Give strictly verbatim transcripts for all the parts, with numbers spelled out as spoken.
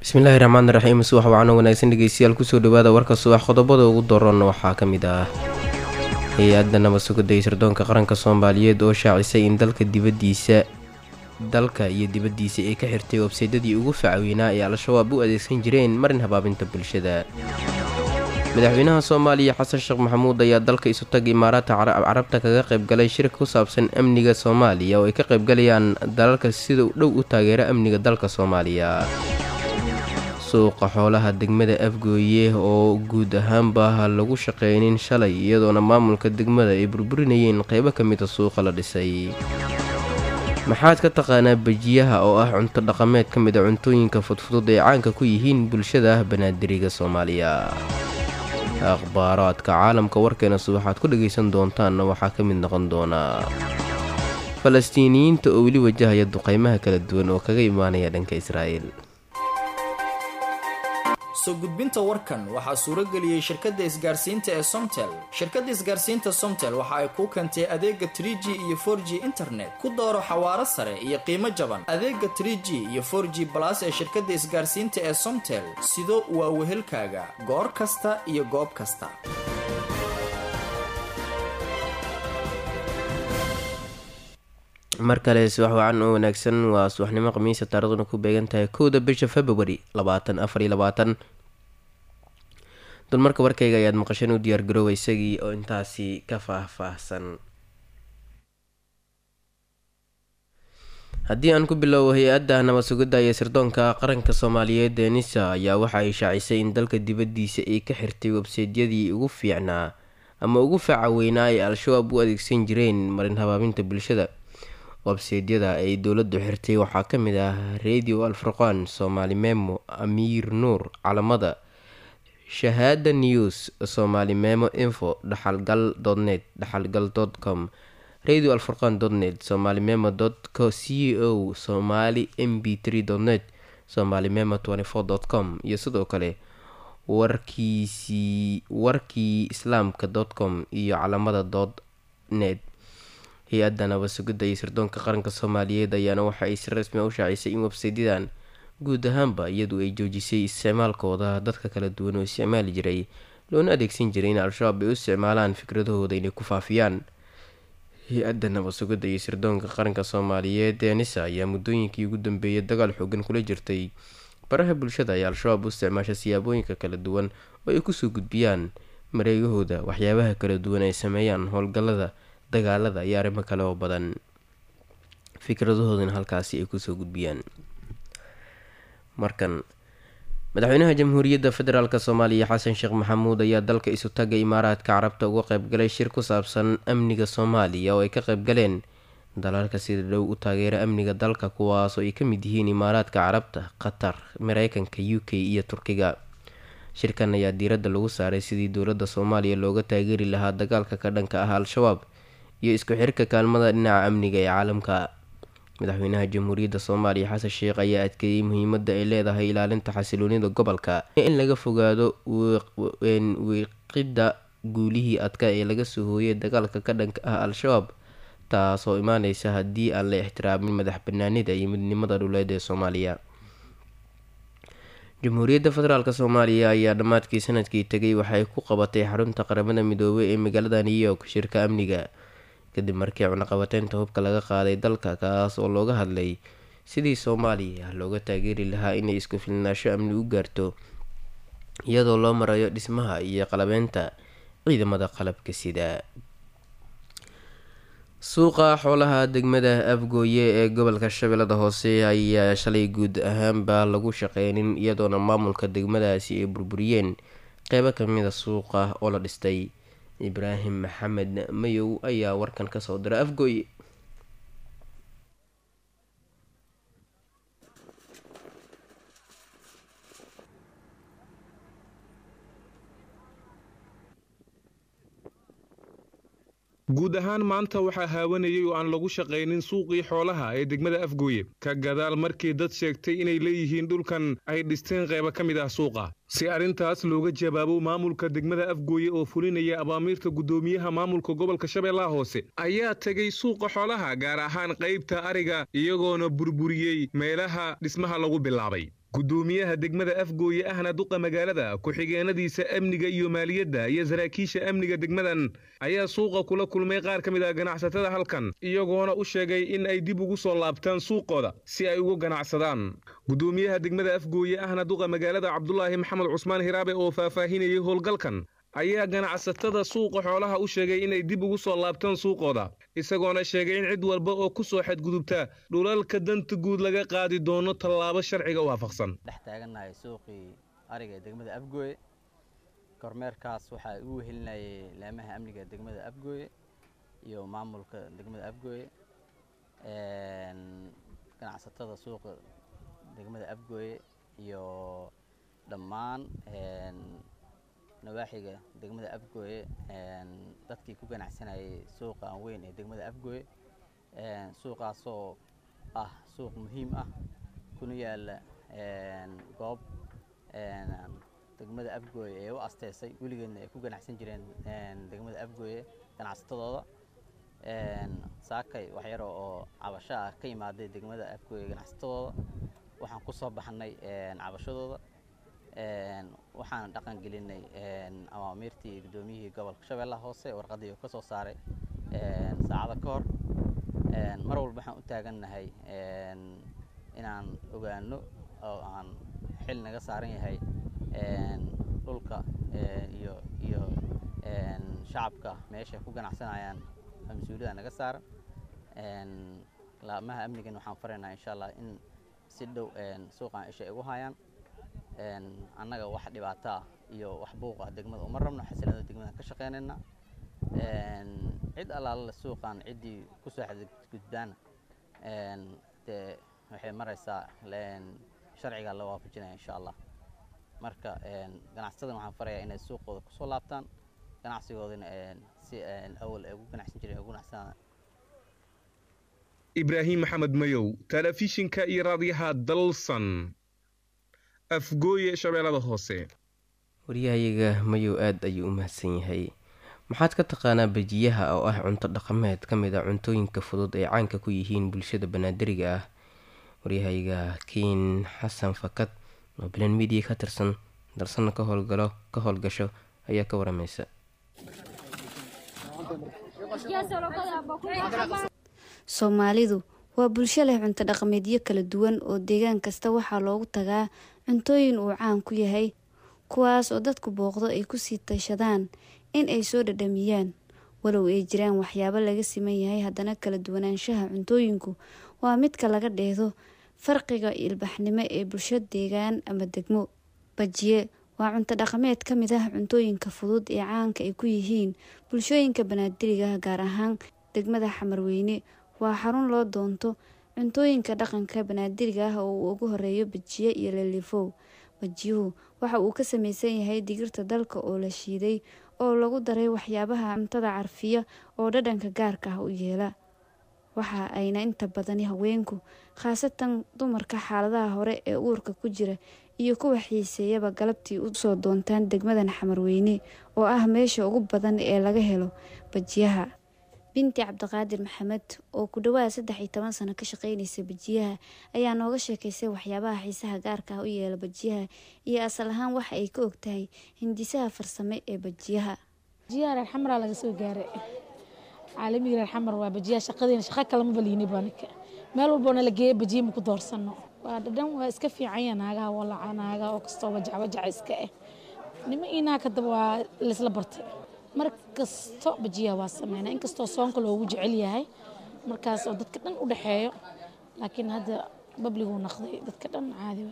bismillaahi raxmaani raxiim subax wacan oo wanaagsan dhegeystayaal kusoo dhawaada warka subax qodobada ugu daran waxaa ka mid ah hay-adda nabad sugidda iyo sirdoonka qaranka soomaaliyeed oo shaacisay in dalka dibadiisa dalka iyo dibaddiisa ay ka xirtay websaydadii ugu facaweynaa ee al-shabaab u adeegsan jireen marin habaabinta bulshada. madaxweynaha soomaaliya xasan sheekh maxamuud ayaa dalka isu tag imaaraadka carabta kaga qaybgalay shir ku saabsan amniga soomaaliya oo ay ka qaybgalayaan dalalka sida dhow u taageera amniga dalka soomaaliya. suuqa xoolaha degmada afgooye oo guud ahaanba lagu shaqeynin shalay iyadoona maamulka degmada ay burburinayeen qeybo ka mida suuqa la dhisay. maxaad ka taqaanaa bajiyaha oo ah cunto dhaqameed ka mid a cuntooyinka fudfudud ee caanka ku yihiin bulshada banaadiriga soomaaliya. akhbaaraadka caalamka warkeena subaxaad ku dhagaysan doontaanna waxaa ka mid noqon doonaa falastiiniyiinta oo weli wajahaya duqeymaha kala duwan oo kaga imaanaya dhanka israa'iil. soo gudbinta warkan waxaa suurageliyey shirkadda isgaarsiinta ee Somtel. shirkadda isgaarsiinta Somtel waxa ay ku keentay adeega three G iyo four G internet ku dooro xawaaro sare iyo qiimo jaban. adeega three G iyo four G plus ee shirkadda isgaarsiinta ee Somtel sido waa wehelkaaga goor kasta iyo goob kasta. mar kale subax wacan oo wanaagsan waa subaxnimo khamiisa taariikhduna ku beegan tahay kowda bisha February labaatan afar iyo labaatan. dulmarka warkayga ayaad maqasheen u diyaar garoobay isagii oo intaasi ka faahfaahsan. haddii aan ku bilowbo hay-adda nabad sugidda iyo sirdoonka qaranka soomaaliyeed ee nisa ayaa waxa ay shaacisay in dalka dibaddiisa ay ka xirtay websaydyadii ugu fiicnaa ama ugu facaweynaa ee al-shabaab u adeegsan jireen marin habaabinta bulshada. websaydyada ay dowladdu xirtay waxaa ka mid ah radio alfurqaan, Somali Memo, Amiir Nuur, Calamada, Shahaada News, Somali Memo Info, dhaxalgal dot net, dhaxalgal dot com, radio alfurqaan dot net, somali memo dot co, somali m b three dot net, somali memo twenty-four dot com iyo sidoo kale warkiisi warkii islaamka dot com iyo calamada dot net. hay-adda nabad sugidda iyo sirdoonka qaranka soomaaliyeed ayaana waxa ay si rasmi u shaacisay in websaydadan guud ahaanba iyadu ay joojisay isticmaalkooda dadka kala duwan oo isticmaali jiray loona adeegsan jiray in al-shabaab ay u isticmaalaan fikradahooda inay ku faafiyaan. hay-adda nabad sugidda iyo sirdoonka qaranka soomaaliyeed ee nisa ayaa muddooyinkii ugu dambeeyay dagaal xoogan kula jirtay baraha bulshada ay al-shabaab u isticmaasha siyaabooyinka kala duwan oo ay kusoo gudbiyaan mareegahooda waxyaabaha kala duwan ay sameeyaan, howlgallada, dagaalada iyo arrimo kale oo badan, fikradahoodana halkaasi ay kusoo gudbiyaan. markan madaxweynaha jamhuuriyadda federaalk soomaaliya xasan sheekh maxamuud ayaa dalka isu taga imaaraadka carabta uga qaybgalay shir ku saabsan amniga soomaaliya oo ay ka qaybgaleen dalalka sida dhow u taageera amniga dalka kuwaas oo ay ka mid yihiin imaaraadka carabta, qatar, mareykanka, u k iyo turkiga. shirkan ayaa diiradda lagu saaray sidii dowladda soomaaliya looga taageeri lahaa dagaalka ka dhanka ah al-shabaab iyo isku xirka kaalmada dhinaca amniga ee caalamka. madaxweynaha jamhuuriyadda soomaaliya xasan sheekh ayaa adkeeyey muhiimadda ay leedahay ilaalinta xasiloonida gobolka in laga fogaado wiiqidda guulihii adka ee laga soo hooyay dagaalka ka dhanka ah al-shabaab taasoo imaaneysa haddii aan la ixtiraamin madax banaanida iyo midnimada dhuleed ee soomaaliya. jamhuuriyadda federaalk soomaaliya ayaa dhammaadkii sanadkii tegay waxay ku qabatay xarunta qaramada midoobay ee magaalada new york shirka amniga kadib markii cunaqabateynta hubka laga qaaday dalka, kaas oo looga hadlay sidii soomaaliya looga taageeri lahaa inay isku filnaansho amni u gaarto iyadoo loo marayo dhismaha iyo qalabeynta ciidamada qalabka sida. suuqa xoolaha degmada afgooye ee gobolka shabeellada hoose ayaa shalay guud ahaanba lagu shaqeynin iyadoona maamulka degmadaasi ay burburiyeen qeybo kamida suuqa oo la dhistay. ibraahim maxamed mayow ayaa warkan kasoo diray afgooye. guud ahaan maanta waxaa haawanayay oo aan lagu shaqaynin suuqii xoolaha ee degmada afgooye ka gadaal markii dad sheegtay inay leeyihiin dhulkan ay dhisteen qaybo ka mid ah suuqa. si arrintaas looga jawaabo maamulka degmada afgooye oo fulinaya abaamiirta guddoomiyaha maamulka gobolka shabeellaha hoose ayaa tegay suuqa xoolaha gaar ahaan qaybta ariga iyagoona burburiyey meelaha dhismaha lagu bilaabay. gudoomiyaha degmada Afgooye ahna duqa magaalada ku-xigeenadiisa amniga iyo maaliyadda iyo saraakiisha amniga degmadan ayaa suuqa kula kulmay qaar ka mid ah ganacsatada halkan iyagoona u sheegay in ay dib ugu soo laabtaan suuqooda si ay ugu ganacsadaan gudoomiyaha degmada Afgooye ahna duqa magaalada Cabdullaahi Maxamed Cusmaan Hiraabe oo faahfaahinayay howlgalkan ayaa ganacsatada suuqa xoolaha u sheegay in ay dib ugu soo laabtaan suuqooda isagoona sheegay in cid walba oo ku soo xadgudubta dhulalka danta guud laga qaadi doono tallaabo sharciga waafaqsan dhex taaganahay suuqii ariga degmada Afgooye kormeerkaas waxa uu helinayay laamaha amniga degmada Afgooye iyo maamulka degmada Afgooye een ganacsatada suuqa degmada Afgooye iyo dhammaan een nawaaxiga degmada Afgooye een dadkii ku ganacsanayay suuqa weyn ee degmada Afgooye een suuqaasoo ah suuq muhiim ah kuna yaala een goob een degmada Afgooye ee u asteysay wiligeedna ay ku ganacsan jireen een degmada Afgooye ganacsatadooda een saakay wax yar oo cabasho ah ka yimaaday degmada Afgooye ganacsatadooda waxaan ku soo baxnay een cabashadooda een waxaan dhaqan gelinay een awaamirtii gudoomiyihii gobolka Shabeellaha Hoose warqadii uu ka soo saaray een saacado ka hor een mar walba waxaan u taaganahay een inaan ogaano oo aan xil naga saaran yahay een dhulka iyo iyo een shacabka meesha ku ganacsanayaan mas'uuliyadda naga saaran een laamaha amniga waxaan faraynaa insha Allah in si dhow een suuqan isha ugu hayaan een annaga wax dhibaato ah iyo wax buuq ah degmada uma rabno xasilada degmada ka shaqeynayna een cid alaala suuqan cidii ku soo xadgudbaan een de waxay maraysaa leen sharciga la waafajinayo insha Allah marka een ganacsatada waxaan farayaa inay suuqooda ku soo laabtaan ganacsigoodana een si een awal ay ugu ganacsan jireen ugu ganacsan Ibrahim Maxamed Mayow telefishinka iyo raadiyaha Dalsan Afgooye Shabeellada Hoose waryahayaga Mayow aad ayuu u mahadsan yahay maxaad ka taqaanaa bajiyaha oo ah cunto dhaqameed ka mid ah cuntooyinka fudud ee caanka ku yihiin bulshada banaadiriga ah waryahayaga Kiin Xasan Fakad oo Bilan Media ka tirsan Dalsan ka howlgalo ka howlgasho ayaa ka waramaysa Soomaalidu waa bulsho leh cunto dhaqameedyo kala duwan oo deegaan kasta waxaa loogu tagaa cuntooyin uu caan ku yahay kuwaas oo dadku booqdo ay ku sii tashadaan in ay soo dhadhamiyaan walow ay jiraan waxyaabo laga siman yahay haddana kala duwanaanshaha cuntooyinku waa midka laga dheehdo farqiga ilbaxnimo ee bulsho deegaan ama degmo bajiye waa cunto dhaqameed ka mid ah cuntooyinka fudud ee caanka ay ku yihiin bulshooyinka banaadiriga gaar ahaan degmada Xamarweyne waa xarun loo doonto cuntooyinka dhaqanka banaadiriga ah oo uu ugu horeeyo bajiye iyo lalifow bajiyuhu waxa uu ka samaysan yahay digirta dalka oo la shiiday oo lagu daray waxyaabaha cuntada carfiya oo dhadhanka gaarka ah u yeela waxa ayna inta badan haweenku khaasatan dumarka xaaladaha hore ee uurka ku jira iyo kuwa xiiseeyaba galabtii u soo doontaan degmadan Xamarweyne oo ah meesha ugu badan ee laga helo bajiyaha binti Cabdiqaadir Maxamed oo ku dhawaad saddex iyo toban sano ka shaqeynaysa bajiyaha ayaa nooga sheekaysay waxyaabaha xiisaha gaarka ah u yeela bajiyaha iyo asal ahaan waxa ay ka ogtahay hindisaha farsamo ee bajiyaha bajiyaha Xamar laga soo gaaray caalamiga Xamar waa bajiyaha shaqadeena shaqa kale ma baliinay baanka meel walba la geeyay bajiyaha ku doorsano waa dhadhan waa iska fiican naagaha wala naagaha oo kasto wajac wajac iska ah nima ina ka daba waa la isla bartay markasto bajiyaha waa sameeyna inkastoo soonka loogu jecel yahay markaas oo dadka dhan u dhaxeeyo laakiin hadda babligu naqday dadka dhan caadi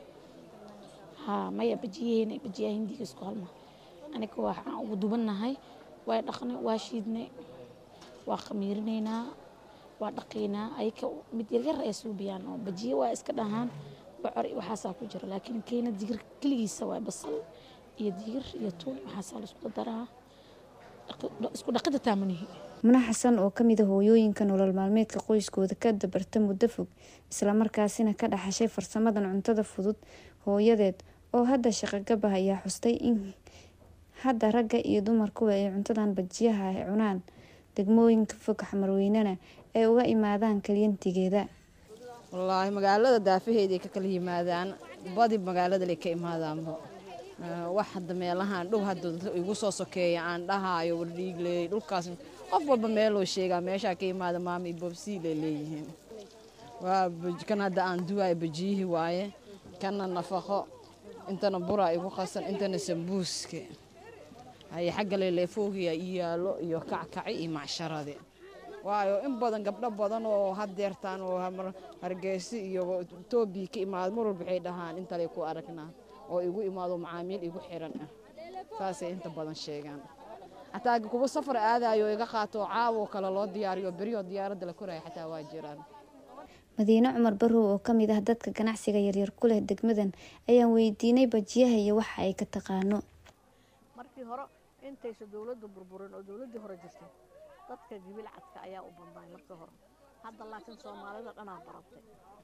ha maya bajiyaha bajiyaha hindiga isku halma aniga waxaan ugu dubanahay way dhaqnay waa shiidnay waa khamiirnayna waa dhaqayna ayka mid yar yar ay suubiyaan oo bajiyaha waa iska dhahaan bocor waxaas ku jira laakiin keena digir kaligiisa waa basal iyo digir iyo tuun waxaas la isku daraa isku dhaqida taamanihi Muna Xasan oo kamid ah hooyooyinka nolol maalmeedka qoyskooda ka dabarta muddo fog isla markaasina ka dhaxashay farsamadan cuntada fudud hooyadeed oo hadda shaqo gab ah ayaa xustay in hadda ragga iyo dumarku ay cuntadan bajiyaha ay cunaan degmooyinka fog Xamarweynena ay uga imaadaan kaliyantigeeda wallaahi magaalada daafaheedii ka kala yimaadaan badi magaalada lay ka imaadaanba wax hadda meelahaan dhow hadda igu soo sokeeya aan dhahaayo wardhiigley dhulkaas qof walba meeloo sheegaa meeshaa ka imaada maama iyo bobsiilay leeyihiin waa kan hadda aan duwaayo bajiyihi waaye kana nafaqo intana buraa igu qasan intana sambuuska hay xagga leeleefoogiya ii yaalo iyo kackaci iyo macsharade waayo in badan gabdho badan oo hadeertaan oo hargeysa iyo Itoobiya ka imaad mar walba waxay dhahaan inta lay ku aragnaa oo igu imaado macaamiil igu xiran ah saasay inta badan sheegaan hataa kuwa safar aadayo iga qaato caawo kala loo diyaariyo bariyo diyaaradda la koray hataa waa jiraan Madiina Cumar Barrow oo kamid ah dadka ganacsiga yaryar ku leh degmadan ayaan weydiinay bajiyaha iyo waxa ay ka taqaano markii hore intaysa dawladda burburin oo dawladii hore jirtay dadka jibil cadka ayaa u banbay markii hore hadda laakiin Soomaalida dhanaa baratay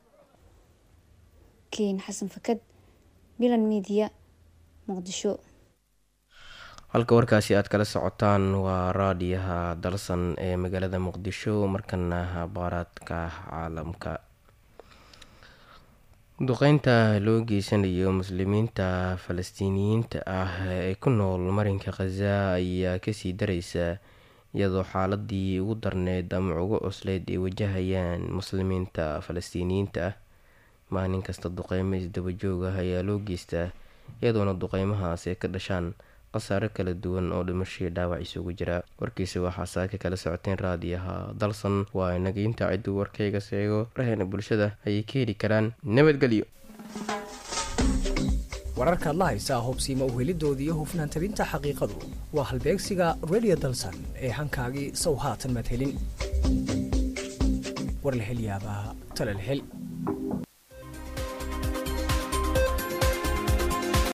Keen Xasan Fakad Milan Media Muqdisho halka warkaasi aad kala socotaan waa raadiyaha dalsan ee magaalada Muqdisho markana baaraadka caalamka duqeynta loo geysanayo muslimiinta Falastiiniyiinta ah ee ku nool marinka Gaza ayaa kasii daraysa iyadoo xaaladii ugu darneed ama ugu cusleyd ay wajahayaan muslimiinta Falastiiniyiinta ah maalin kasta duqeymo isdaba joog ah ayaa loo geystaa iyadoona duqeymahaas ay ka dhashaan qasaare kala duwan oo dhimasho dhaawac isugu jira warkiisa waxaa saaka kala socoteen raadiyaha dalsan waa inaga inta ciddu warkayga seego raheena bulshada ayay ka heli karaan nabadgelyo wararka la haysa hubsiima u helidoodii iyo hufnaan tabinta xaqiiqadu waa halbeegsiga radio dalsan ee hankaagii sow haatan madhelin war la hel yaabaa tala la hel